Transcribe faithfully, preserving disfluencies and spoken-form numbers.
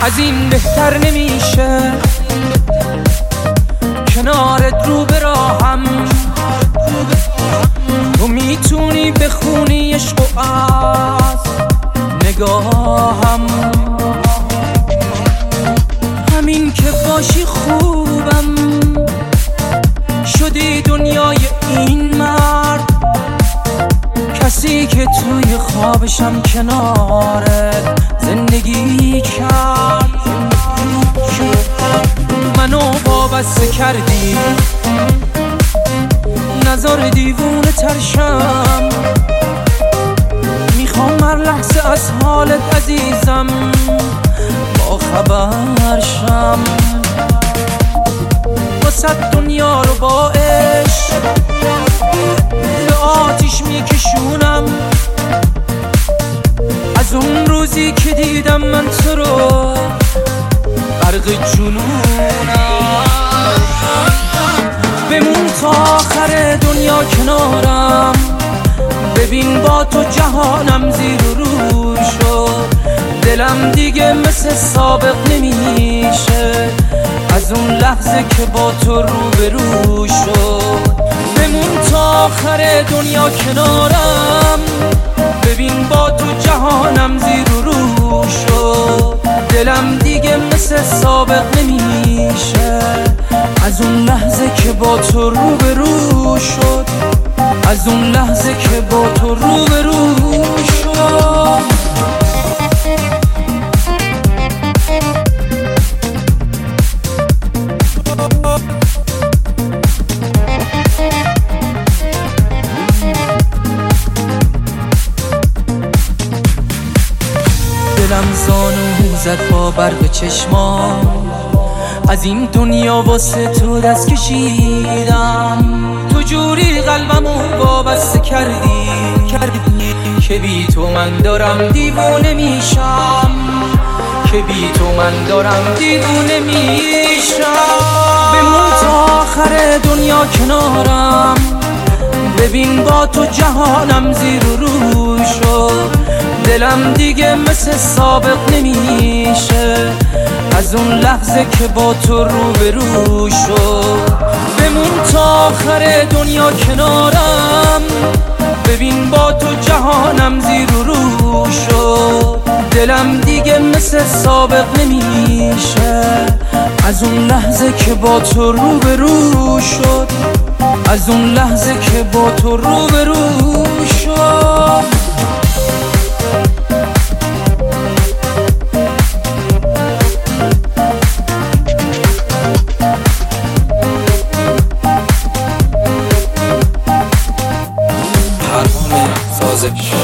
از این بهتر نمیشه کنارت رو به راهم. تو میتونی بخونی عشق و از نگاهم، همین که باشی خوبم شدی دنیای این مرد. کسی که توی خوابشم کنارت زندگی کرد. منو وابسته کردی نظر دیوونه ترشم. میخوام هر لحظه از حالت عزیزم با خبر شم. واسه دنیا رو با عشق به آتیش میکشونم. از اون روزی که دیدم من تو رو غرق جنونم. بمون تا آخر دنیا کنارم، ببین با تو جهانم زیر و رو شد. دلم دیگه مثل سابق نمیشه از اون لحظه که با تو روبرو شد. بمون تا آخر دنیا کنارم، ببین با تو جهانم زیر و رو شد. دلم دیگه مثل سابق نمیشه از اون لحظه که با تو روبرو شد. از اون لحظه که با تو روبرو شد. دلم زانو زد با برق چشمام، از این دنیا واسه تو دست کشیدم. تو جوری قلبمو وابسته کردی کردی که بی تو من دارم دیوونه میشم. که بی تو من دارم دیوونه میشم. بمون تا آخر دنیا کنارم، ببین با تو جهانم زیر و رو شد. دلم دیگه مثل سابق نمیشه از اون لحظه که با تو روبرو شد. بمون تا آخر دنیا کنارم، ببین با تو جهانم زیر و رو شد. دلم دیگه مثل سابق نمیشه از اون لحظه که با تو روبرو شد. از اون لحظه که با تو روبرو شد. Music.